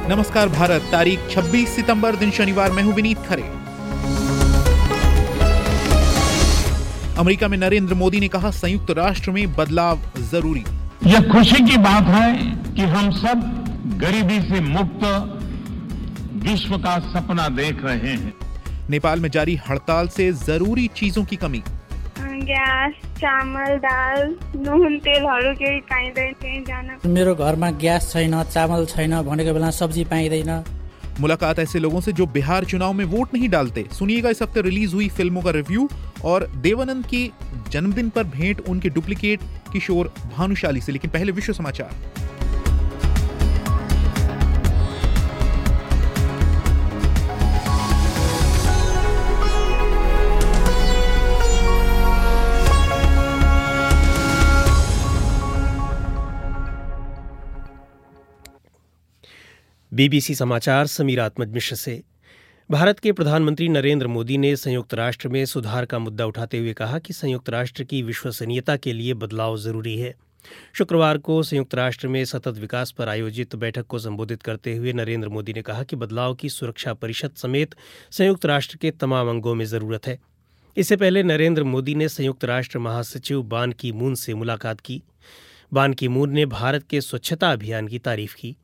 नमस्कार भारत, तारीख 26 सितंबर दिन शनिवार। मैं हूं विनीत खरे। अमेरिका में नरेंद्र मोदी ने कहा, संयुक्त राष्ट्र में बदलाव जरूरी। यह खुशी की बात है कि हम सब गरीबी से मुक्त विश्व का सपना देख रहे हैं। नेपाल में जारी हड़ताल से जरूरी चीजों की कमी। ग्यास, चामल, दाल, नुन, तेलहरू केही पाइँदैन कहीँ जान। मेरो घरमा ग्यास छैन, चामल छैन, भनेको बेला सब्जी पाइँदैन। मुलाकात ऐसे लोगों से जो बिहार चुनाव में वोट नहीं डालते। सुनिएगा इस हफ्ते रिलीज हुई फिल्मों का रिव्यू और देवानंद के जन्मदिन पर भेंट उनके डुप्लीकेट किशोर भानुशाली से। लेकिन पहले विश्व समाचार। बीबीसी समाचार समीर आत्मज मिश्र से। भारत के प्रधानमंत्री नरेंद्र मोदी ने संयुक्त राष्ट्र में सुधार का मुद्दा उठाते हुए कहा कि संयुक्त राष्ट्र की विश्वसनीयता के लिए बदलाव जरूरी है। शुक्रवार को संयुक्त राष्ट्र में सतत विकास पर आयोजित बैठक को संबोधित करते हुए नरेंद्र मोदी ने कहा कि बदलाव की सुरक्षा परिषद समेत संयुक्त राष्ट्र के तमाम अंगों में जरूरत है। इससे पहले नरेंद्र मोदी ने संयुक्त राष्ट्र महासचिव बान की मून से मुलाकात की। बान की मून ने भारत के स्वच्छता अभियान की तारीफ की।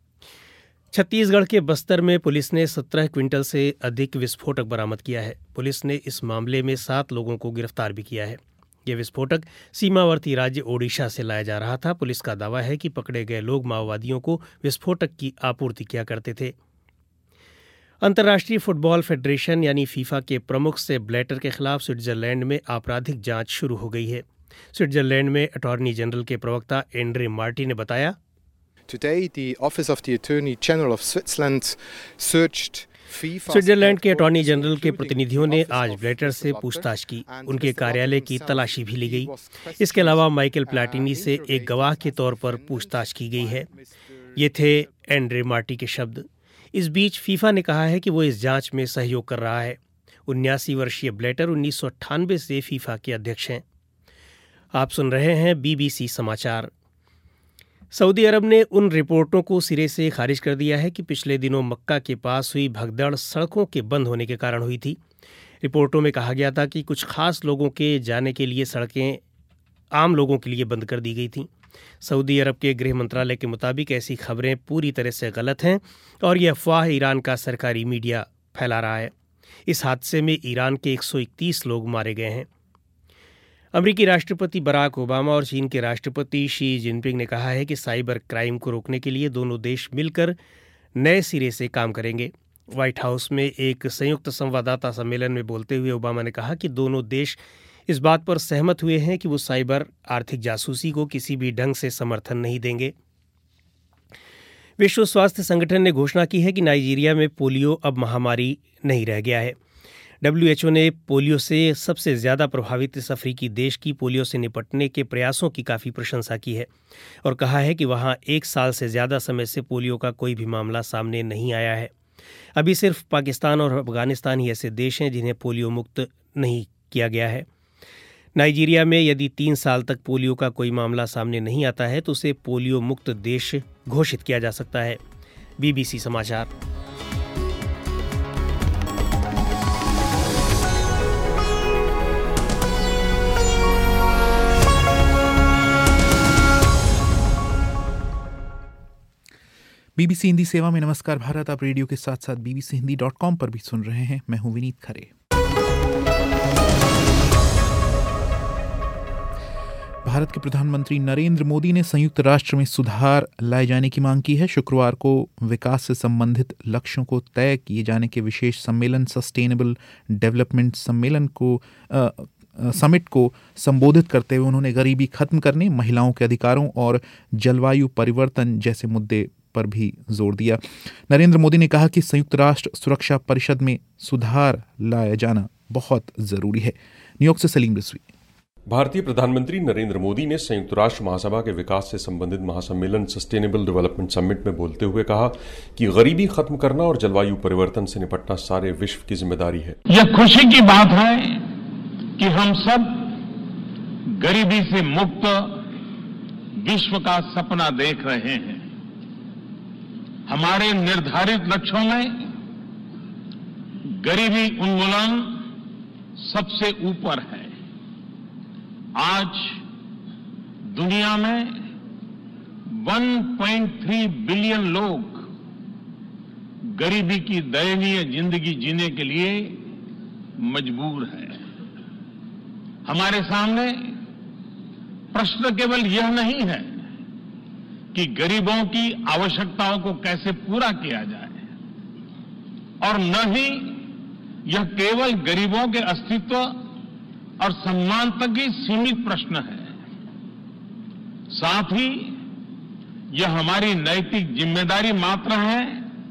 छत्तीसगढ़ के बस्तर में पुलिस ने 17 क्विंटल से अधिक विस्फोटक बरामद किया है। पुलिस ने इस मामले में 7 लोगों को गिरफ्तार भी किया है। यह विस्फोटक सीमावर्ती राज्य ओडिशा से लाया जा रहा था। पुलिस का दावा है कि पकड़े गए लोग माओवादियों को विस्फोटक की आपूर्ति किया करते थे। अंतर्राष्ट्रीय फुटबॉल फेडरेशन यानी फीफा के प्रमुख सेप ब्लैटर के खिलाफ स्विट्जरलैंड में आपराधिक जांच शुरू हो गई है। स्विट्जरलैंड में अटॉर्नी जनरल के प्रवक्ता एंड्रे मार्टी ने बताया, Today, the Office of the Attorney General of Switzerland searched FIFA. Switzerland के अटॉर्नी जनरल के प्रतिनिधियों ने आज ब्लैटर से पूछताछ की। उनके कार्यालय की तलाशी भी ली गई। इसके अलावा माइकल प्लाटिनी से एक गवाह के तौर पर पूछताछ की गई है। ये थे एंड्रे मार्टी के शब्द। इस बीच फीफा ने कहा है कि वो इस जांच में सहयोग कर रहा है। 79 वर्षीय ब्लैटर 1998 से फीफा के अध्यक्ष हैं। आप सुन रहे हैं बीबीसी समाचार। सऊदी अरब ने उन रिपोर्टों को सिरे से खारिज कर दिया है कि पिछले दिनों मक्का के पास हुई भगदड़ सड़कों के बंद होने के कारण हुई थी। रिपोर्टों में कहा गया था कि कुछ खास लोगों के जाने के लिए सड़कें आम लोगों के लिए बंद कर दी गई थीं। सऊदी अरब के गृह मंत्रालय के मुताबिक ऐसी खबरें पूरी तरह से गलत हैं और यह अफवाह ईरान का सरकारी मीडिया फैला रहा है। इस हादसे में ईरान के 131 लोग मारे गए हैं। अमेरिकी राष्ट्रपति बराक ओबामा और चीन के राष्ट्रपति शी जिनपिंग ने कहा है कि साइबर क्राइम को रोकने के लिए दोनों देश मिलकर नए सिरे से काम करेंगे। व्हाइट हाउस में एक संयुक्त संवाददाता सम्मेलन में बोलते हुए ओबामा ने कहा कि दोनों देश इस बात पर सहमत हुए हैं कि वो साइबर आर्थिक जासूसी को किसी भी ढंग से समर्थन नहीं देंगे। विश्व स्वास्थ्य संगठन ने घोषणा की है कि नाइजीरिया में पोलियो अब महामारी नहीं रह गया है। WHO ने पोलियो से सबसे ज़्यादा प्रभावित इस अफ्रीकी देश की पोलियो से निपटने के प्रयासों की काफ़ी प्रशंसा की है और कहा है कि वहाँ 1 साल से ज़्यादा समय से पोलियो का कोई भी मामला सामने नहीं आया है। अभी सिर्फ पाकिस्तान और अफगानिस्तान ही ऐसे देश हैं जिन्हें पोलियो मुक्त नहीं किया गया है। नाइजीरिया में यदि 3 साल तक पोलियो का कोई मामला सामने नहीं आता है तो उसे पोलियो मुक्त देश घोषित किया जा सकता है। बीबीसी समाचार। बीबीसी हिंदी सेवा में नमस्कार भारत। आप रेडियो के साथ साथ bbchindi.com पर भी सुन रहे हैं। मैं हूं विनीत खरे। भारत के प्रधानमंत्री नरेंद्र मोदी ने संयुक्त राष्ट्र में सुधार लाए जाने की मांग की है। शुक्रवार को विकास से संबंधित लक्ष्यों को तय किए जाने के विशेष सम्मेलन सस्टेनेबल डेवलपमेंट समिट को संबोधित करते हुए उन्होंने गरीबी खत्म करने, महिलाओं के अधिकारों और जलवायु परिवर्तन जैसे मुद्दे पर भी जोर दिया। नरेंद्र मोदी ने कहा कि संयुक्त राष्ट्र सुरक्षा परिषद में सुधार लाया जाना बहुत जरूरी है। न्यूयॉर्क से सलीम रिजवी। भारतीय प्रधानमंत्री नरेंद्र मोदी ने संयुक्त राष्ट्र महासभा के विकास से संबंधित महासम्मेलन सस्टेनेबल डेवलपमेंट समिट में बोलते हुए कहा कि गरीबी खत्म करना और जलवायु परिवर्तन से निपटना सारे विश्व की जिम्मेदारी है। यह खुशी की बात है कि हम सब गरीबी से मुक्त विश्व का सपना देख रहे हैं। हमारे निर्धारित लक्ष्यों में गरीबी उन्मूलन सबसे ऊपर है। आज दुनिया में 1.3 बिलियन लोग गरीबी की दयनीय जिंदगी जीने के लिए मजबूर है। हमारे सामने प्रश्न केवल यह नहीं है कि गरीबों की आवश्यकताओं को कैसे पूरा किया जाए, और न ही यह केवल गरीबों के अस्तित्व और सम्मान तक ही सीमित प्रश्न है, साथ ही यह हमारी नैतिक जिम्मेदारी मात्र है,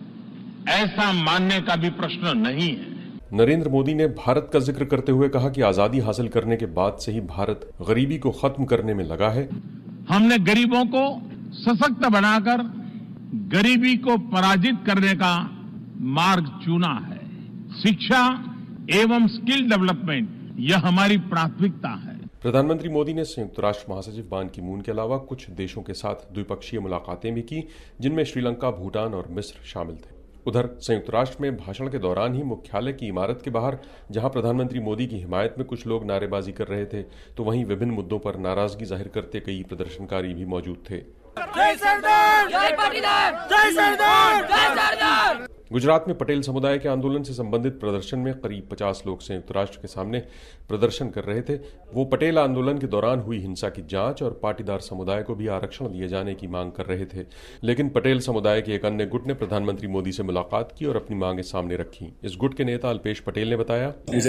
ऐसा मानने का भी प्रश्न नहीं है। नरेंद्र मोदी ने भारत का जिक्र करते हुए कहा कि आजादी हासिल करने के बाद से ही भारत गरीबी को खत्म करने में लगा है। हमने गरीबों को सशक्त बनाकर गरीबी को पराजित करने का मार्ग चुना है। शिक्षा एवं स्किल डेवलपमेंट यह हमारी प्राथमिकता है। प्रधानमंत्री मोदी ने संयुक्त राष्ट्र महासचिव बान की मून के अलावा कुछ देशों के साथ द्विपक्षीय मुलाकातें भी की, जिनमें श्रीलंका, भूटान और मिस्र शामिल थे। उधर संयुक्त राष्ट्र में भाषण के दौरान ही मुख्यालय की इमारत के बाहर जहां प्रधानमंत्री मोदी की हिमायत में कुछ लोग नारेबाजी कर रहे थे, तो वहीं विभिन्न मुद्दों पर नाराजगी जाहिर करते कई प्रदर्शनकारी भी मौजूद थे। जय सरदार, जय पाटीदार, जय सरदार, जय सरदार। गुजरात में पटेल समुदाय के आंदोलन से संबंधित प्रदर्शन में करीब 50 लोग संयुक्त राष्ट्र के सामने प्रदर्शन कर रहे थे। वो पटेल आंदोलन के दौरान हुई हिंसा की जांच और पाटीदार समुदाय को भी आरक्षण दिए जाने की मांग कर रहे थे, लेकिन पटेल समुदाय के एक अन्य गुट ने प्रधानमंत्री मोदी से मुलाकात की और अपनी मांगें सामने रखी। इस गुट के नेता अल्पेश पटेल ने बताया,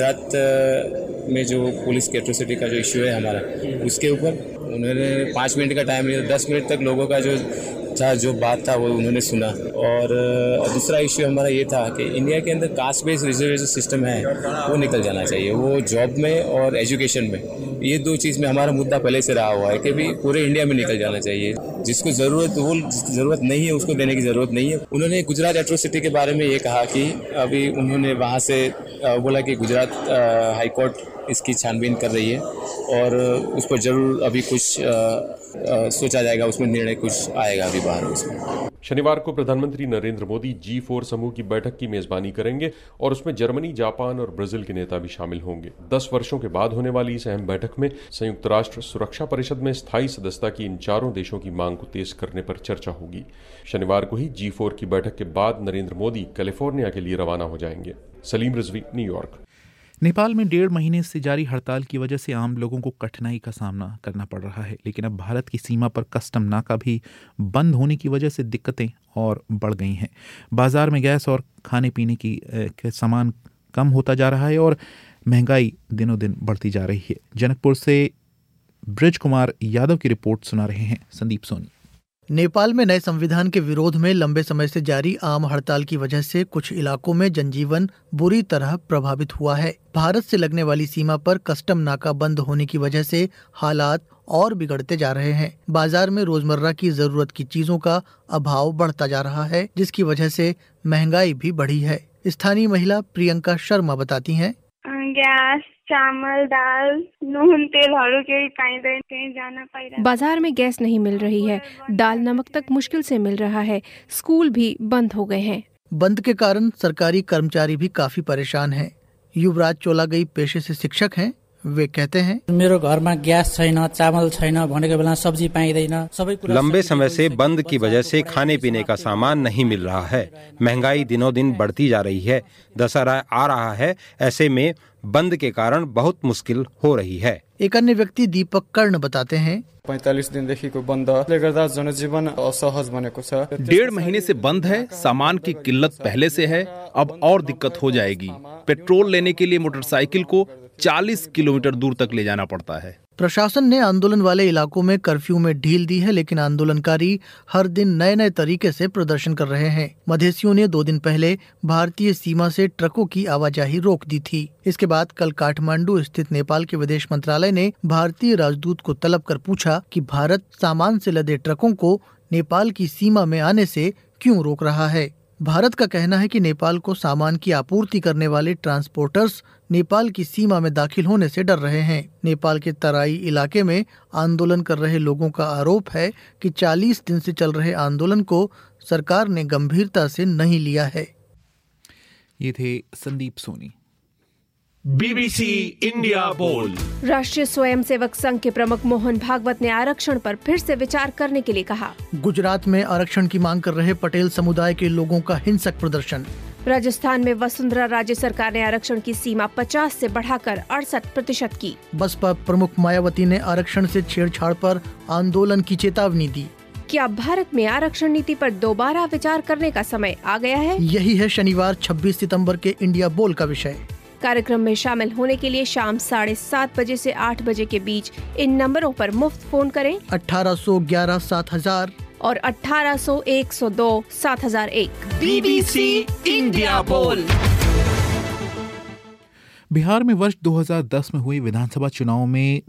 गुजरात में जो पुलिस की एट्रोसिटी का जो इश्यू है हमारा, उसके ऊपर उन्होंने 5 मिनट का टाइम लिया। 10 मिनट तक लोगों का जो बात था वो उन्होंने सुना। और दूसरा इश्यू हमारा ये था कि इंडिया के अंदर कास्ट बेस्ड रिजर्वेशन सिस्टम है, वो निकल जाना चाहिए, वो जॉब में और एजुकेशन में। ये 2 चीज़ में हमारा मुद्दा पहले से रहा हुआ है कि भी पूरे इंडिया में निकल जाना चाहिए। जिसको ज़रूरत नहीं है उसको देने की ज़रूरत नहीं है। उन्होंने गुजरात एट्रोसिटी के बारे में ये कहा कि अभी उन्होंने वहाँ से बोला कि गुजरात हाई कोर्ट इसकी छानबीन कर रही है और उस पर जरूर अभी कुछ सोचा जाएगा, उसमें निर्णय कुछ आएगा अभी बाहर उसमें। शनिवार को प्रधानमंत्री नरेंद्र मोदी G4 समूह की बैठक की मेजबानी करेंगे और उसमें जर्मनी, जापान और ब्राजील के नेता भी शामिल होंगे। 10 वर्षों के बाद होने वाली इस अहम बैठक में संयुक्त राष्ट्र सुरक्षा परिषद में स्थायी सदस्यता की इन चारों देशों की मांग को तेज करने पर चर्चा होगी। शनिवार को ही G4 की बैठक के बाद नरेंद्र मोदी कैलिफोर्निया के लिए रवाना हो जाएंगे। सलीम रिजवी, न्यूयॉर्क। नेपाल में 1.5 महीने से जारी हड़ताल की वजह से आम लोगों को कठिनाई का सामना करना पड़ रहा है, लेकिन अब भारत की सीमा पर कस्टम नाका भी बंद होने की वजह से दिक्कतें और बढ़ गई हैं। बाजार में गैस और खाने पीने की सामान कम होता जा रहा है और महंगाई दिनों दिन बढ़ती जा रही है। जनकपुर से ब्रिज कुमार यादव की रिपोर्ट सुना रहे हैं संदीप सोनी। नेपाल में नए संविधान के विरोध में लंबे समय से जारी आम हड़ताल की वजह से कुछ इलाकों में जनजीवन बुरी तरह प्रभावित हुआ है। भारत से लगने वाली सीमा पर कस्टम नाका बंद होने की वजह से हालात और बिगड़ते जा रहे हैं। बाजार में रोजमर्रा की जरूरत की चीजों का अभाव बढ़ता जा रहा है, जिसकी वजह से महंगाई भी बढ़ी है। स्थानीय महिला प्रियंका शर्मा बताती हैं, गैस, चावल, दाल, नून, तेलहरू केही पाइँदैन, कहीं जाना पाइरहेको। बाजार में गैस नहीं मिल रही है, दाल नमक तक मुश्किल से मिल रहा है, स्कूल भी बंद हो गए हैं। बंद के कारण सरकारी कर्मचारी भी काफी परेशान हैं। युवराज चोलागई पेशे से शिक्षक हैं। वे कहते हैं, मेरो घरमा ग्यास छैन, चावल छैन, भनेको बेला सब्जी पाइँदैन, सबै कुरा। लंबे समय से बंद की वजह से खाने पीने का सामान नहीं मिल रहा है। महंगाई दिनों दिन बढ़ती जा रही है। दशहरा आ रहा है, ऐसे में बंद के कारण बहुत मुश्किल हो रही है। एक अन्य व्यक्ति दीपक कर्ण बताते हैं, 45 दिनदेखिको बन्दले गर्दा जनजीवन असहज बनेको छ। 1.5 महीने से बंद है। सामान की किल्लत पहले से है, अब और दिक्कत हो जाएगी। पेट्रोल लेने के लिए मोटरसाइकिल को 40 किलोमीटर दूर तक ले जाना पड़ता है। प्रशासन ने आंदोलन वाले इलाकों में कर्फ्यू में ढील दी है, लेकिन आंदोलनकारी हर दिन नए नए तरीके से प्रदर्शन कर रहे हैं। मधेसियों ने 2 दिन पहले भारतीय सीमा से ट्रकों की आवाजाही रोक दी थी। इसके बाद कल काठमांडू स्थित नेपाल के विदेश मंत्रालय ने भारतीय राजदूत को तलब कर पूछा कि भारत सामान से लदे ट्रकों को नेपाल की सीमा में आने से क्यों रोक रहा है। भारत का कहना है कि नेपाल को सामान की आपूर्ति करने वाले ट्रांसपोर्टर्स नेपाल की सीमा में दाखिल होने से डर रहे हैं। नेपाल के तराई इलाके में आंदोलन कर रहे लोगों का आरोप है कि 40 दिन से चल रहे आंदोलन को सरकार ने गंभीरता से नहीं लिया है। ये थे संदीप सोनी। BBC इंडिया बोल। राष्ट्रीय स्वयंसेवक संघ के प्रमुख मोहन भागवत ने आरक्षण पर फिर से विचार करने के लिए कहा। गुजरात में आरक्षण की मांग कर रहे पटेल समुदाय के लोगों का हिंसक प्रदर्शन। राजस्थान में वसुंधरा राजे सरकार ने आरक्षण की सीमा 50 से बढ़ाकर 68% की। बसपा प्रमुख मायावती ने आरक्षण से छेड़छाड़ पर आंदोलन की चेतावनी दी। क्या भारत में आरक्षण नीति पर दोबारा विचार करने का समय आ गया है? यही है शनिवार 26 सितंबर के इंडिया बोल का विषय। कार्यक्रम में शामिल होने के लिए शाम 7:30 बजे से 8 बजे के बीच इन नंबरों पर मुफ्त फोन करें 1811 7000 और 1801 102 7001। BBC इंडिया बोल। बिहार में वर्ष 2010 में हुए विधानसभा चुनाव में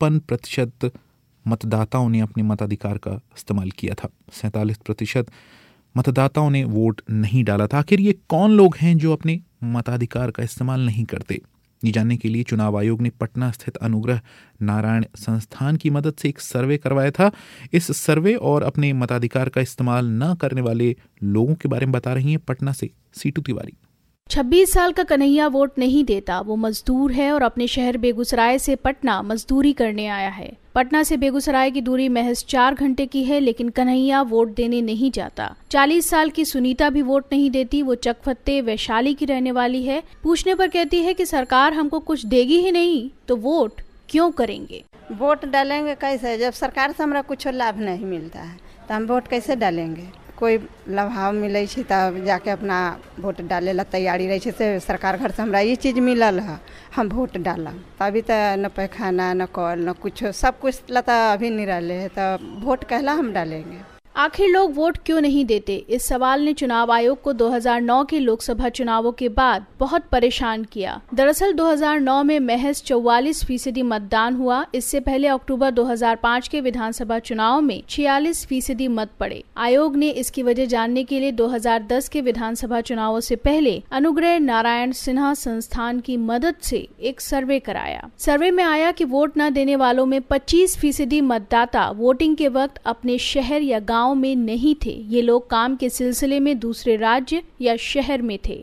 53% मतदाताओं ने अपने मताधिकार का इस्तेमाल किया था। 47% मतदाताओं ने वोट नहीं डाला था। आखिर ये कौन लोग हैं जो अपने मताधिकार का इस्तेमाल नहीं करते? ये जानने के लिए चुनाव आयोग ने पटना स्थित अनुग्रह नारायण संस्थान की मदद से एक सर्वे करवाया था। इस सर्वे और अपने मताधिकार का इस्तेमाल न करने वाले लोगों के बारे में बता रही हैं पटना से सीटू तिवारी। 26 साल का कन्हैया वोट नहीं देता। वो मजदूर है और अपने शहर बेगूसराय से पटना मजदूरी करने आया है। पटना से बेगूसराय की दूरी महज 4 घंटे की है, लेकिन कन्हैया वोट देने नहीं जाता। 40 साल की सुनीता भी वोट नहीं देती। वो चकफत्ते वैशाली की रहने वाली है। पूछने पर कहती है कि सरकार हमको कुछ देगी ही नहीं तो वोट क्यों करेंगे। वोट डालेंगे कैसे जब सरकार से हमरा कुछ लाभ नहीं मिलता है तो हम वोट कैसे डालेंगे? कोई लाभ मिले तब जाके अपना वोट डाले ला तैयारी रहे से सरकार घर से हमरा ये चीज़ मिलल है हम वोट डालब। तभी तो न पैखाना न कल न कुछ सब कुछ लता अभी नहीं रहे है तो वोट कहला हम डालेंगे। आखिर लोग वोट क्यों नहीं देते? इस सवाल ने चुनाव आयोग को 2009 के लोकसभा चुनावों के बाद बहुत परेशान किया। दरअसल 2009 में महज 44% मतदान हुआ। इससे पहले अक्टूबर 2005 के विधानसभा चुनाव में 46% मत पड़े। आयोग ने इसकी वजह जानने के लिए 2010 के विधानसभा चुनावों से पहले अनुग्रह नारायण सिन्हा संस्थान की मदद से एक सर्वे कराया। सर्वे में आया कि वोट न देने वालों में 25% मतदाता वोटिंग के वक्त अपने शहर या गाँव में नहीं थे। ये लोग काम के सिलसिले में दूसरे राज्य या शहर में थे।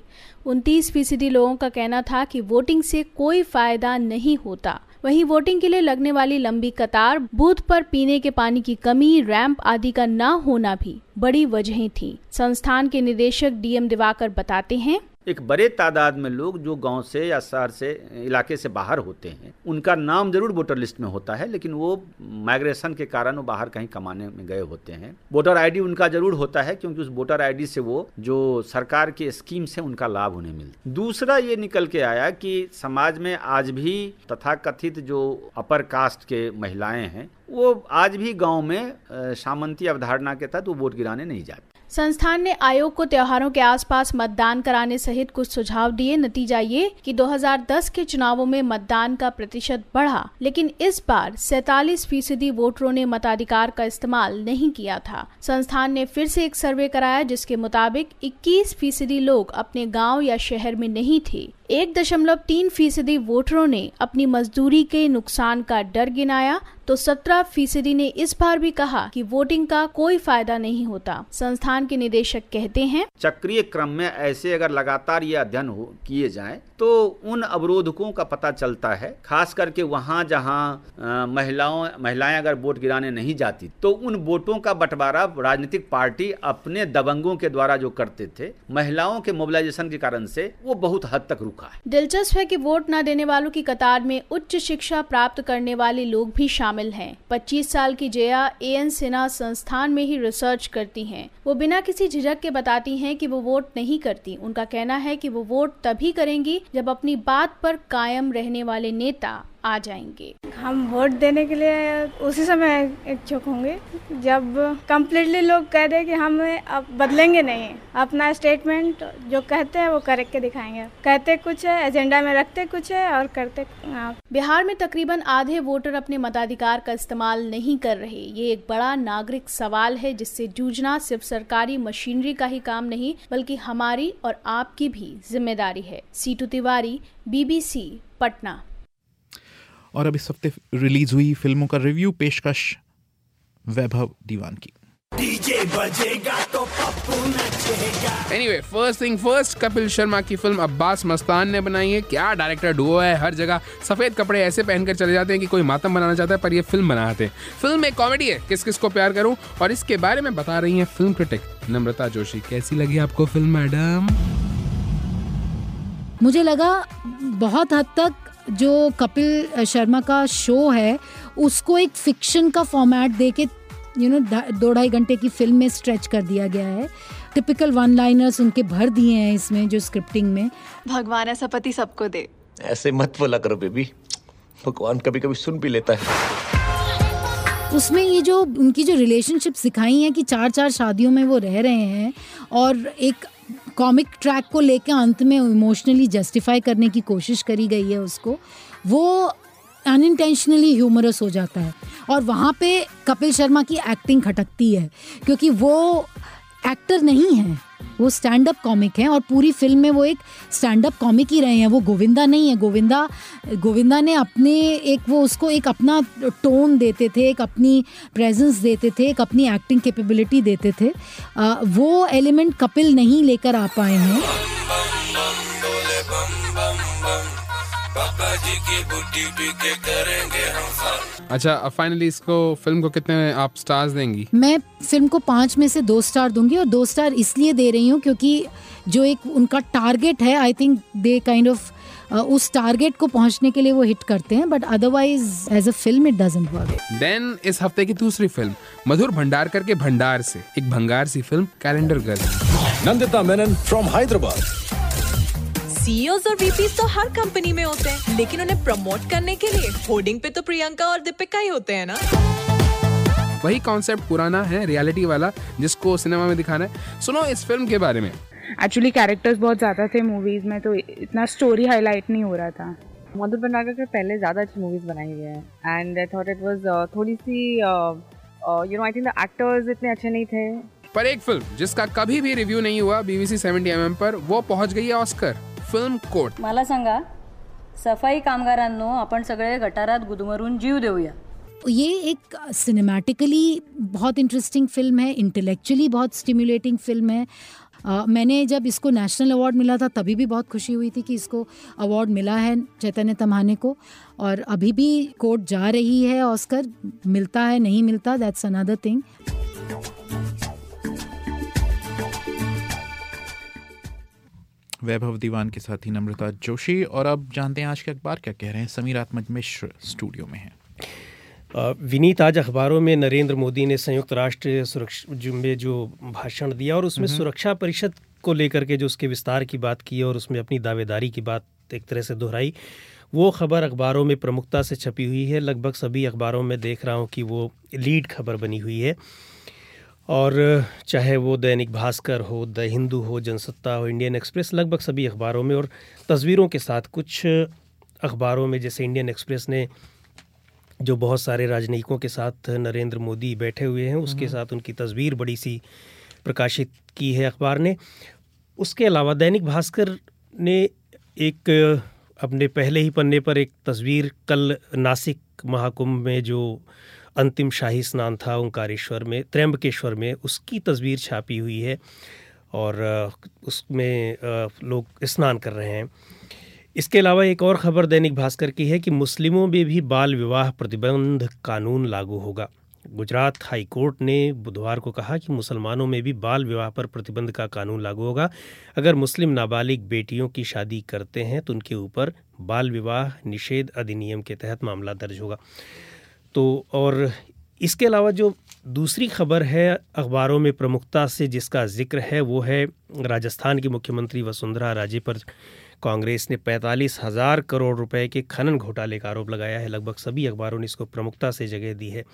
29% लोगों का कहना था कि वोटिंग से कोई फायदा नहीं होता। वहीं वोटिंग के लिए लगने वाली लंबी कतार, बूथ पर पीने के पानी की कमी, रैंप आदि का ना होना भी बड़ी वजहें थी। संस्थान के निदेशक DM दिवाकर बताते हैं, एक बड़े तादाद में लोग जो गांव से या शहर से इलाके से बाहर होते हैं उनका नाम जरूर वोटर लिस्ट में होता है, लेकिन वो माइग्रेशन के कारण वो बाहर कहीं कमाने में गए होते हैं। वोटर आईडी उनका जरूर होता है क्योंकि उस वोटर आईडी से वो जो सरकार के स्कीम से उनका लाभ उन्हें मिलता। दूसरा ये निकल के आया कि समाज में आज भी तथाकथित जो अपर कास्ट के महिलाएं हैं वो आज भी गाँव में सामंती अवधारणा के तहत वो वोट गिराने नहीं जाती। संस्थान ने आयोग को त्योहारों के आसपास मतदान कराने सहित कुछ सुझाव दिए। नतीजा ये कि 2010 के चुनावों में मतदान का प्रतिशत बढ़ा, लेकिन इस बार 47% वोटरों ने मताधिकार का इस्तेमाल नहीं किया था। संस्थान ने फिर से एक सर्वे कराया जिसके मुताबिक 21% लोग अपने गांव या शहर में नहीं थे। 1.3% वोटरों ने अपनी मजदूरी के नुकसान का डर गिनाया तो 17% ने इस बार भी कहा कि वोटिंग का कोई फायदा नहीं होता। संस्थान के निदेशक कहते हैं, चक्रीय क्रम में ऐसे अगर लगातार ये अध्ययन किए जाएं तो उन अवरोधकों का पता चलता है, खास करके वहाँ जहाँ महिलाएं अगर वोट गिराने नहीं जाती तो उन वोटों का बंटवारा राजनीतिक पार्टी अपने दबंगों के द्वारा जो करते थे, महिलाओं के मोबिलाइजेशन के कारण से वो बहुत हद तक रुका है। दिलचस्प है कि वोट न देने वालों की कतार में उच्च शिक्षा प्राप्त करने वाले लोग भी शामिल हैं। 25 साल की जया AN सिन्हा संस्थान में ही रिसर्च करती हैं। वो बिना किसी झिझक के बताती हैं कि वो वोट नहीं करती। उनका कहना है कि वो वोट तभी करेंगी जब अपनी बात पर कायम रहने वाले नेता आ जाएंगे। हम वोट देने के लिए उसी समय इच्छुक होंगे जब कम्प्लीटली लोग कह दे कि हम अब बदलेंगे नहीं, अपना स्टेटमेंट जो कहते हैं वो करके दिखाएंगे। कहते कुछ है, एजेंडा में रखते कुछ है और करते। बिहार में तकरीबन आधे वोटर अपने मताधिकार का इस्तेमाल नहीं कर रहे। ये एक बड़ा नागरिक सवाल है जिससे जूझना सिर्फ सरकारी मशीनरी का ही काम नहीं बल्कि हमारी और आपकी भी जिम्मेदारी है। सीटू तिवारी, BBC, पटना। और अब इस हफ्ते रिलीज हुई फिल्मों का रिव्यू, पेशकश वैभव दीवान की। डीजे बजेगा तो पप्पू नचेगा। Anyway, first thing first, Kapil Sharma की फिल्म अब्बास मस्तान ने बनाई है। क्या डायरेक्टर डुओ है, हर जगह सफेद कपड़े ऐसे पहनकर चले जाते हैं कि कोई मातम बनाना चाहता है, पर ये फिल्म बनाते हैं। फिल्म एक कॉमेडी है, किस किस को प्यार करूं, और इसके बारे में बता रही हैं फिल्म क्रिटिक नम्रता जोशी। कैसी लगी आपको फिल्म मैडम? मुझे लगा बहुत हद तक जो कपिल शर्मा का शो है उसको एक फिक्शन का फॉर्मेट देके 2-2.5 घंटे की फिल्म में स्ट्रेच कर दिया गया है। टिपिकल वन लाइनर्स उनके भर दिए हैं इसमें, जो स्क्रिप्टिंग में। भगवान ऐसा पति सबको दे। ऐसे मत बोला करो बेबी, भगवान कभी कभी सुन भी लेता है। उसमें ये जो उनकी जो रिलेशनशिप सिखाई है कि 4 शादियों में वो रह रहे हैं, और एक कॉमिक ट्रैक को लेकर अंत में इमोशनली जस्टिफाई करने की कोशिश करी गई है उसको, वो अनइंटेंशनली ह्यूमरस हो जाता है। और वहाँ पे कपिल शर्मा की एक्टिंग खटकती है, क्योंकि वो एक्टर नहीं है, वो स्टैंड अप कॉमिक हैं, और पूरी फिल्म में वो एक स्टैंड अप कॉमिक ही रहे हैं। वो गोविंदा नहीं है। गोविंदा ने अपने उसको एक अपना टोन देते थे, एक अपनी प्रेजेंस देते थे, एक अपनी एक्टिंग कैपेबिलिटी देते थे। वो एलिमेंट कपिल नहीं लेकर आ पाए हैं। अच्छा, फाइनली इसको फिल्म को कितने आप स्टार्स देंगी? मैं फिल्म को 5 में से 2 स्टार दूंगी, और 2 स्टार इसलिए दे रही हूँ क्योंकि जो एक उनका टारगेट है, I think they kind of उस टारगेट को पहुंचने के लिए वो हिट करते हैं, but otherwise as a film it doesn't work. Then इस हफ्ते की दूसरी फिल्म मधुर भंडारकर के भंडार से एक भंगार सी film calendar girl. Nandita Menon from Hyderabad. CEOs और वीपीज तो हर कंपनी में होते हैं, लेकिन उन्हें प्रमोट करने के लिए होर्डिंग पे तो प्रियंका और दीपिका ही होते हैं ना। वही कॉन्सेप्ट पुराना है, रियलिटी वाला, जिसको सिनेमा में दिखाना है। सुनो इस फिल्म के बारे में। एक्चुअली कैरेक्टर्स बहुत ज़्यादा थे मूवीज़ में, तो इतना स्टोरी हाईलाइट नहीं हो रहा था। मधुर भंडारकर के पहले ज़्यादा अच्छी मूवीज़ बनाई हुई है, and I thought it was थोड़ी सी आई थिंक द एक्टर्स इतने अच्छे नहीं थे। पर एक फिल्म जिसका कभी भी रिव्यू नहीं हुआ BBC 70mm पर, वो पहुंच गई है ऑस्कर। Film court. मला सांगा, सफाई कामगारांनो आपण सगळे गटारात गुदमरून जीव देऊया। ये एक सिनेमैटिकली बहुत इंटरेस्टिंग फिल्म है, इंटेलेक्चुअली बहुत स्टिमुलेटिंग फिल्म है। मैंने जब इसको नेशनल अवार्ड मिला था तभी भी बहुत खुशी हुई थी कि इसको अवार्ड मिला है चैतन्य तम्हाने को, और अभी भी कोर्ट जा रही है ऑस्कर। मिलता है नहीं मिलता, that's another thing. Vaibhav Diwan के साथ ही नम्रता जोशी। और अब जानते हैं आज के अखबार क्या कह रहे हैं। समीर आत्मज मिश्र स्टूडियो में हैं। विनीत, आज अखबारों में नरेंद्र मोदी ने संयुक्त राष्ट्र सुरक्षा में जो भाषण दिया, और उसमें सुरक्षा परिषद को लेकर के जो उसके विस्तार की बात की और उसमें अपनी दावेदारी की बात एक तरह से दोहराई, वो खबर अखबारों में प्रमुखता से छपी हुई है। लगभग सभी अखबारों में देख रहा हूँ कि वो लीड खबर बनी हुई है, और चाहे वो दैनिक भास्कर हो, द हिंदू हो, जनसत्ता हो, इंडियन एक्सप्रेस, लगभग सभी अखबारों में, और तस्वीरों के साथ। कुछ अखबारों में जैसे इंडियन एक्सप्रेस ने जो बहुत सारे राजनयिकों के साथ नरेंद्र मोदी बैठे हुए हैं उसके साथ उनकी तस्वीर बड़ी सी प्रकाशित की है अखबार ने। उसके अलावा दैनिक भास्कर ने एक अपने पहले ही पन्ने पर एक तस्वीर, कल नासिक महाकुंभ में जो अंतिम शाही स्नान था ओंकारेश्वर में, त्र्यंबकेश्वर में, उसकी तस्वीर छापी हुई है, और उसमें लोग स्नान कर रहे हैं। इसके अलावा एक और खबर दैनिक भास्कर की है कि मुस्लिमों में भी बाल विवाह प्रतिबंध कानून लागू होगा। गुजरात हाई कोर्ट ने बुधवार को कहा कि मुसलमानों में भी बाल विवाह पर प्रतिबंध का कानून लागू होगा। अगर मुस्लिम नाबालिग बेटियों की शादी करते हैं तो उनके ऊपर बाल विवाह निषेध अधिनियम के तहत मामला दर्ज होगा। तो और इसके अलावा जो दूसरी खबर है अखबारों में प्रमुखता से जिसका जिक्र है वो है राजस्थान की मुख्यमंत्री वसुंधरा राजे पर कांग्रेस ने 45,000 करोड़ रुपए के खनन घोटाले का आरोप लगाया है। लगभग सभी अखबारों ने इसको प्रमुखता से जगह दी है।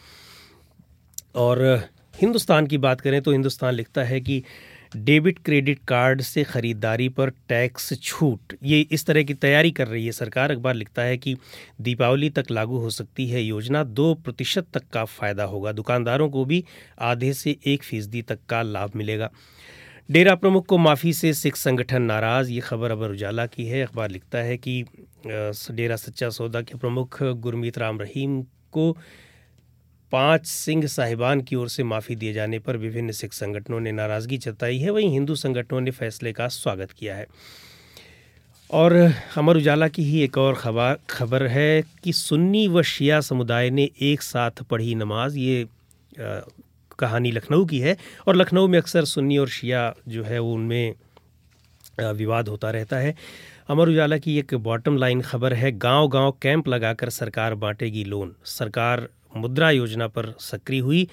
और हिंदुस्तान की बात करें तो हिंदुस्तान लिखता है कि डेबिट क्रेडिट कार्ड से ख़रीदारी पर टैक्स छूट, ये इस तरह की तैयारी कर रही है सरकार। अखबार लिखता है कि दीपावली तक लागू हो सकती है योजना, 2% तक का फ़ायदा होगा, दुकानदारों को भी आधे से 1% तक का लाभ मिलेगा। डेरा प्रमुख को माफ़ी से सिख संगठन नाराज़, ये खबर अमर उजाला की है। अखबार लिखता है कि डेरा सच्चा सौदा के प्रमुख गुरमीत राम रहीम को 5 सिंह साहिबान की ओर से माफ़ी दिए जाने पर विभिन्न सिख संगठनों ने नाराज़गी जताई है। वहीं हिंदू संगठनों ने फैसले का स्वागत किया है। और अमर उजाला की ही एक और खबर है कि सुन्नी व शिया समुदाय ने एक साथ पढ़ी नमाज। ये कहानी लखनऊ की है और लखनऊ में अक्सर सुन्नी और शिया जो है वो उनमें विवाद होता रहता है। अमर उजाला की एक बॉटम लाइन खबर है, गांव-गांव कैंप लगाकर सरकार बांटेगी लोन। सरकार मुद्रा योजना पर सक्रिय हुई।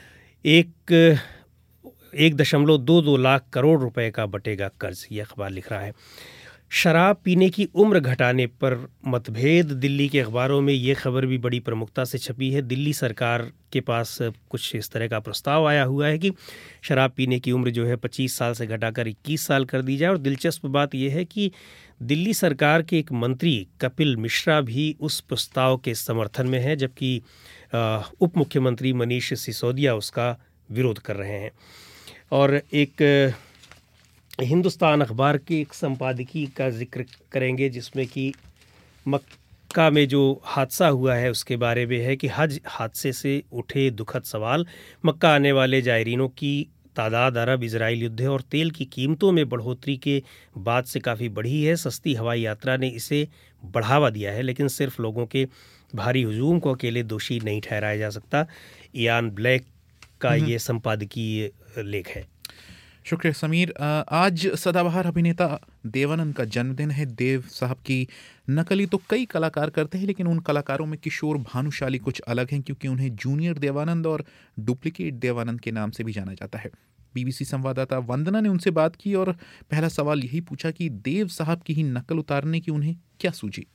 1.22 लाख करोड़ रुपए का बटेगा कर्ज, यह अखबार लिख रहा है। शराब पीने की उम्र घटाने पर मतभेद, दिल्ली के अखबारों में ये खबर भी बड़ी प्रमुखता से छपी है। दिल्ली सरकार के पास कुछ इस तरह का प्रस्ताव आया हुआ है कि शराब पीने की उम्र जो है 25 साल से घटाकर 21 साल कर दी जाए। और दिलचस्प बात यह है कि दिल्ली सरकार के एक मंत्री कपिल मिश्रा भी उस प्रस्ताव के समर्थन में है, जबकि उप मुख्यमंत्री मनीष सिसोदिया उसका विरोध कर रहे हैं। और एक हिंदुस्तान अखबार के एक संपादकीय का जिक्र करेंगे जिसमें कि मक्का में जो हादसा हुआ है उसके बारे में है कि हज हादसे से उठे दुखद सवाल। मक्का आने वाले जायरीनों की तादाद अरब इजराइल युद्ध और तेल की कीमतों में बढ़ोतरी के बाद से काफ़ी बढ़ी है। सस्ती हवाई यात्रा ने इसे बढ़ावा दिया है, लेकिन सिर्फ लोगों के भारी हुजूम को अकेले दोषी नहीं ठहराया जा सकता। इयान ब्लैक का ये संपादकीय लेख है। शुक्रिया समीर। आज सदाबहार अभिनेता देवानंद का जन्मदिन है। देव साहब की नकली तो कई कलाकार करते हैं, लेकिन उन कलाकारों में किशोर भानुशाली कुछ अलग हैं, क्योंकि उन्हें जूनियर देवानंद और डुप्लीकेट देवानंद के नाम से भी जाना जाता है। बीबीसी संवाददाता वंदना ने उनसे बात की और पहला सवाल यही पूछा कि देव साहब की ही नकल उतारने की उन्हें क्या सूझी।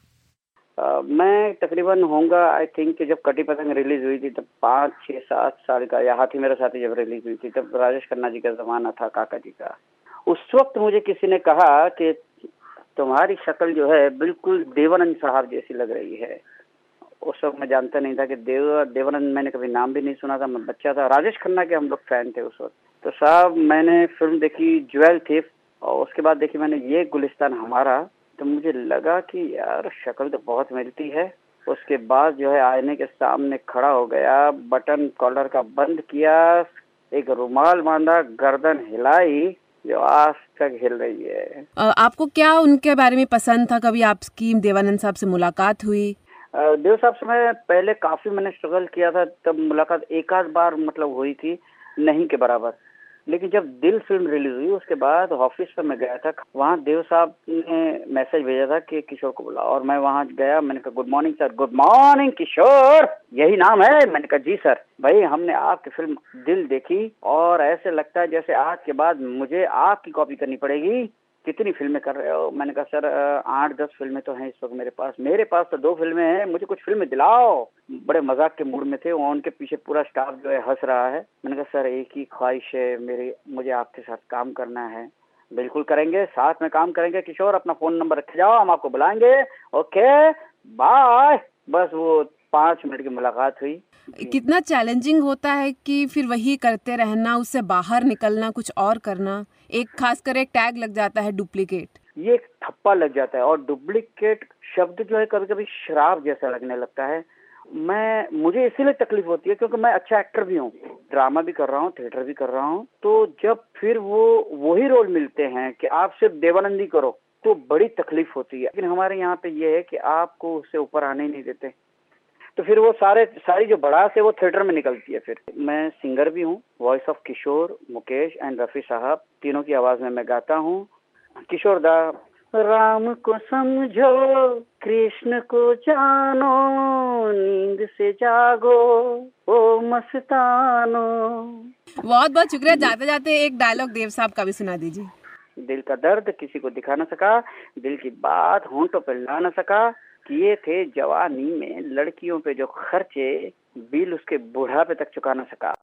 मैं तकरीबन होऊंगा आई थिंक जब कटी पतंग रिलीज हुई थी तब 5, 6, 7 साल का, या हाथी मेरा साथी जब रिलीज हुई थी तब राजेश खन्ना जी का जमाना था, काका जी का। उस वक्त मुझे किसी ने कहा कि तुम्हारी शक्ल जो है बिल्कुल देवानंद साहब जैसी लग रही है। उस वक्त मैं जानता नहीं था कि देवानंद, मैंने कभी नाम भी नहीं सुना था, मैं बच्चा था। राजेश खन्ना के हम लोग फैन थे उस वक्त। तो साहब मैंने फिल्म देखी ज्वेल थीफ और उसके बाद देखी मैंने ये गुलिस्तान हमारा, तो मुझे लगा कि यार शक्ल तो बहुत मिलती है। उसके बाद जो है आईने के सामने खड़ा हो गया, बटन कॉलर का बंद किया, एक रुमाल बांधा, गर्दन हिलाई, जो आज तक हिल रही है। आपको क्या उनके बारे में पसंद था? कभी आपकी देवानंद साहब से मुलाकात हुई? देव साहब से मैं पहले काफी मैंने स्ट्रगल किया था, तब मुलाकात एक आध बार मतलब हुई थी, नहीं के बराबर। लेकिन जब दिल फिल्म रिलीज हुई उसके बाद ऑफिस पर मैं गया था, वहाँ देव साहब ने मैसेज भेजा था कि किशोर को बुला, और मैं वहाँ गया। मैंने कहा good morning sir. Good morning Kishore, यही नाम है? मैंने कहा जी सर। भाई हमने आपकी फिल्म दिल देखी और ऐसे लगता है जैसे आज के बाद मुझे आपकी कॉपी करनी पड़ेगी। कितनी फिल्में कर रहे हो? मैंने कहा सर 8-10 फिल्में तो हैं इस वक्त मेरे पास तो 2 फिल्में हैं, मुझे कुछ फिल्में दिलाओ। बड़े मजाक के मूड में थे और उनके पीछे पूरा स्टाफ जो है हंस रहा है। मैंने कहा सर एक ही ख्वाहिश है मेरी, मुझे आपके साथ काम करना है। बिल्कुल करेंगे, साथ में काम करेंगे किशोर, अपना फोन नंबर रखे जाओ, हम आपको बुलाएंगे, ओके बाय। बस वो 5 मिनट की मुलाकात हुई। कितना चैलेंजिंग होता है कि फिर वही करते रहना, उससे बाहर निकलना, कुछ और करना। एक खासकर एक टैग लग जाता है डुप्लीकेट, ये एक थप्पा लग जाता है। और डुप्लीकेट शब्द जो है कभी कभी शराब जैसा लगने लगता है। मुझे इसीलिए तकलीफ होती है क्योंकि मैं अच्छा एक्टर भी हूँ, ड्रामा भी कर रहा हूँ, थिएटर भी कर रहा हूँ। तो जब फिर वही रोल मिलते हैं कि आप सिर्फ देवानंदी करो तो बड़ी तकलीफ होती है। लेकिन हमारे यहाँ पे ये है कि आपको उससे ऊपर आने ही नहीं देते, तो फिर वो सारी जो भड़ास है वो थिएटर में निकलती है। फिर मैं सिंगर भी हूँ, voice of Kishore, Mukesh and Rafi साहब, तीनों की आवाज में मैं गाता हूँ। किशोर दा, राम को समझो, कृष्ण को जानो, नींद से जागो ओ मस्तानो। बहुत बहुत शुक्रिया। जाते जाते एक डायलॉग देव साहब का भी सुना दीजिए। दिल का दर्द किसी को दिखा न सका, दिल की बात होंठों पर ला न सका, किए थे जवानी में लड़कियों पे जो खर्चे, बिल उसके बुढ़ापे तक चुका न सका।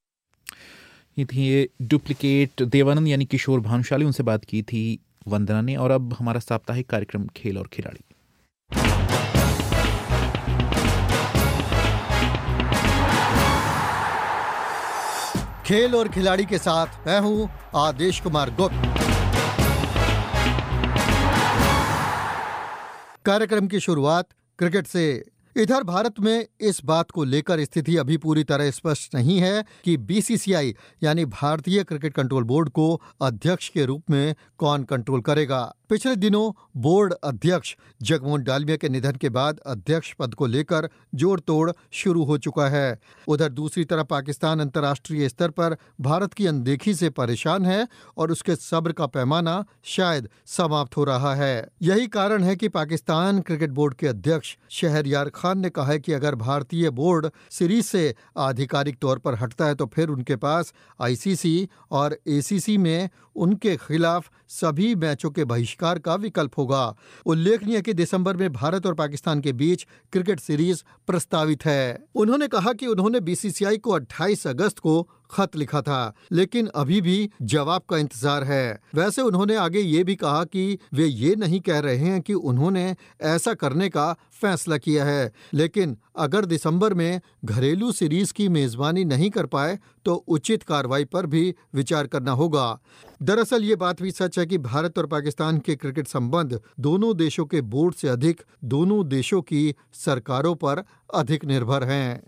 ये थी ये डुप्लीकेट देवानंद यानी किशोर भानुशाली, उनसे बात की थी वंदना ने। और अब हमारा साप्ताहिक कार्यक्रम खेल और खिलाड़ी। खेल और खिलाड़ी के साथ मैं हूं आदेश कुमार गुप्त। कार्यक्रम की शुरुआत क्रिकेट से इधर भारत में इस बात को लेकर स्थिति अभी पूरी तरह स्पष्ट नहीं है कि बीसीसीआई यानी भारतीय क्रिकेट कंट्रोल बोर्ड को अध्यक्ष के रूप में कौन कंट्रोल करेगा। पिछले दिनों बोर्ड अध्यक्ष जगमोहन डालमिया के निधन के बाद अध्यक्ष पद को लेकर जोड़ तोड़ शुरू हो चुका है। उधर दूसरी तरफ पाकिस्तान अंतर्राष्ट्रीय स्तर पर भारत की अनदेखी से परेशान है और उसके सब्र का पैमाना शायद समाप्त हो रहा है। यही कारण है कि पाकिस्तान क्रिकेट बोर्ड के अध्यक्ष शहरयार खान ने कहा है कि अगर भारतीय बोर्ड सीरीज से आधिकारिक तौर पर हटता है तो फिर उनके पास आईसीसी और एसीसी में उनके खिलाफ सभी मैचों के बहिष्कार का विकल्प होगा। उल्लेखनीय है कि दिसंबर में भारत और पाकिस्तान के बीच क्रिकेट सीरीज प्रस्तावित है। उन्होंने कहा कि उन्होंने बीसीसीआई को 28 अगस्त को खत लिखा था, लेकिन अभी भी जवाब का इंतजार है। वैसे उन्होंने आगे ये भी कहा कि वे ये नहीं कह रहे हैं कि उन्होंने ऐसा करने का फैसला किया है, लेकिन अगर दिसंबर में घरेलू सीरीज की मेजबानी नहीं कर पाए तो उचित कार्रवाई पर भी विचार करना होगा। दरअसल ये बात भी सच है कि भारत और पाकिस्तान के क्रिकेट संबंध दोनों देशों के बोर्ड से अधिक दोनों देशों की सरकारों पर अधिक निर्भर हैं।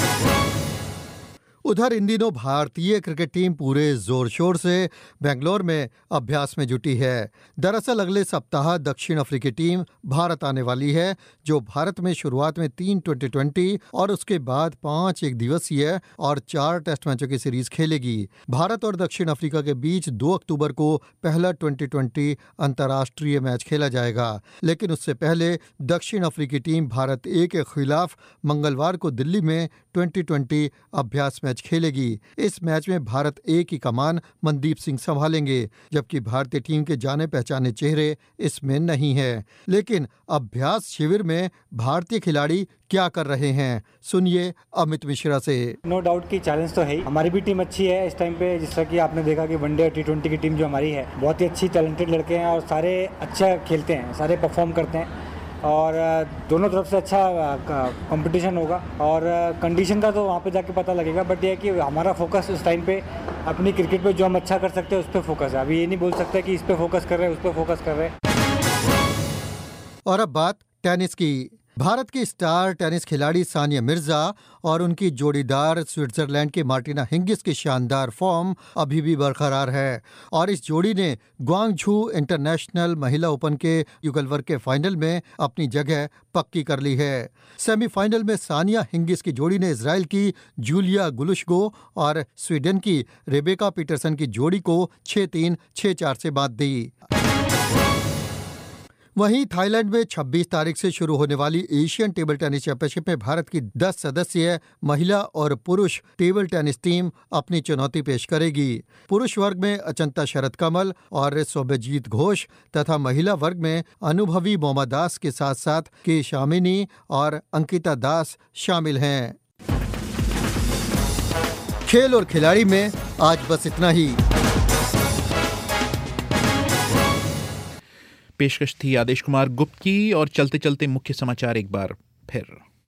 उधर इन दिनों भारतीय क्रिकेट टीम पूरे जोर शोर से बेंगलोर में अभ्यास में जुटी है। दरअसल अगले सप्ताह दक्षिण अफ्रीकी टीम भारत आने वाली है, जो भारत में शुरुआत में 3 T20 और उसके बाद 5 एकदिवसीय और 4 टेस्ट मैचों की सीरीज खेलेगी। भारत और दक्षिण अफ्रीका के बीच 2 अक्टूबर को पहला 2020 अंतर्राष्ट्रीय मैच खेला जाएगा, लेकिन उससे पहले दक्षिण अफ्रीकी टीम भारत ए के खिलाफ मंगलवार को दिल्ली में 2020 अभ्यास मैच खेलेगी। इस मैच में भारत ए की कमान मनदीप सिंह संभालेंगे, जबकि भारतीय टीम के जाने पहचाने चेहरे इसमें नहीं है। लेकिन अभ्यास शिविर में भारतीय खिलाड़ी क्या कर रहे हैं, सुनिए अमित मिश्रा से। नो डाउट कि चैलेंज तो है ही। हमारी भी टीम अच्छी है इस टाइम पे, जिस तरह की आपने देखा कि वनडे और T20 की टीम जो हमारी है बहुत ही अच्छी टैलेंटेड लड़के हैं और सारे अच्छा खेलते हैं, सारे परफॉर्म करते हैं और दोनों तरफ से अच्छा कंपटीशन होगा और कंडीशन का तो वहाँ पे जाके पता लगेगा। बट ये है कि हमारा फोकस इस टाइम पे अपनी क्रिकेट पे जो हम अच्छा कर सकते हैं उस पर फोकस है। अभी ये नहीं बोल सकते कि इस पे फोकस कर रहे हैं उस पे फोकस कर रहे हैं। और अब बात टेनिस की। भारत की स्टार टेनिस खिलाड़ी सानिया मिर्जा और उनकी जोड़ीदार स्विट्जरलैंड के मार्टिना हिंगिस की शानदार फॉर्म अभी भी बरकरार है और इस जोड़ी ने ग्वांगझू इंटरनेशनल महिला ओपन के युगल वर्ग के फाइनल में अपनी जगह पक्की कर ली है। सेमीफाइनल में सानिया हिंगिस की जोड़ी ने इजराइल की जूलिया गुलुशगो और स्वीडन की रेबेका पीटरसन की जोड़ी को 6-3, 6-4 से मात दी। वहीं थाईलैंड में 26 तारीख से शुरू होने वाली एशियन टेबल टेनिस चैंपियनशिप में भारत की 10 सदस्यीय महिला और पुरुष टेबल टेनिस टीम अपनी चुनौती पेश करेगी। पुरुष वर्ग में अचंता शरद कमल और सौम्यजीत घोष तथा महिला वर्ग में अनुभवी मोमा दास के साथ साथ के शामिनी और अंकिता दास शामिल हैं। खेल और खिलाड़ी में आज बस इतना ही। पेशकश थी आदेश कुमार गुप्त की और चलते चलते मुख्य समाचार एक बार फिर।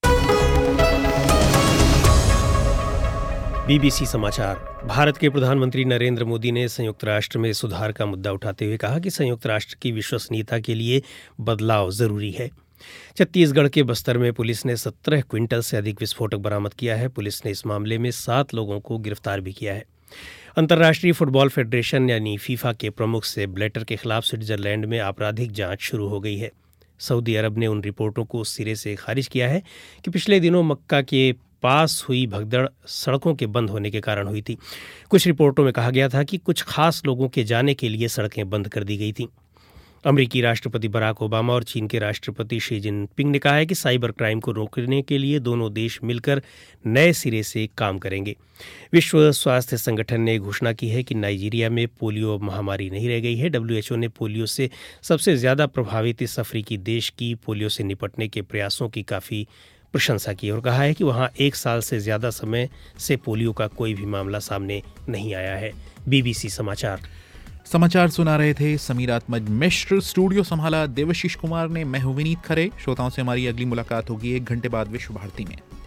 बीबीसी समाचार। भारत के प्रधानमंत्री नरेंद्र मोदी ने संयुक्त राष्ट्र में सुधार का मुद्दा उठाते हुए कहा कि संयुक्त राष्ट्र की विश्वसनीयता के लिए बदलाव जरूरी है। छत्तीसगढ़ के बस्तर में पुलिस ने 17 क्विंटल से अधिक विस्फोटक बरामद किया है। पुलिस ने इस मामले में 7 लोगों को गिरफ्तार भी किया है। अंतर्राष्ट्रीय फुटबॉल फेडरेशन यानी फीफा के प्रमुख सेप ब्लैटर के खिलाफ स्विट्जरलैंड में आपराधिक जांच शुरू हो गई है। सऊदी अरब ने उन रिपोर्टों को सिरे से खारिज किया है कि पिछले दिनों मक्का के पास हुई भगदड़ सड़कों के बंद होने के कारण हुई थी। कुछ रिपोर्टों में कहा गया था कि कुछ खास लोगों के जाने के लिए सड़कें बंद कर दी गई थीं। अमेरिकी राष्ट्रपति बराक ओबामा और चीन के राष्ट्रपति शी जिनपिंग ने कहा है कि साइबर क्राइम को रोकने के लिए दोनों देश मिलकर नए सिरे से काम करेंगे। विश्व स्वास्थ्य संगठन ने घोषणा की है कि नाइजीरिया में पोलियो महामारी नहीं रह गई है। WHO ने पोलियो से सबसे ज़्यादा प्रभावित इस अफ्रीकी देश की पोलियो से निपटने के प्रयासों की काफ़ी प्रशंसा की और कहा है कि वहाँ 1 साल से ज़्यादा समय से पोलियो का कोई भी मामला सामने नहीं आया है। बीबीसी समाचार सुना रहे थे समीर आत्मज मिश्र। स्टूडियो संभाला देवशीष कुमार ने। मैं हूं विनीत खरे। श्रोताओं से हमारी अगली मुलाकात होगी 1 घंटे बाद विश्व भारती में।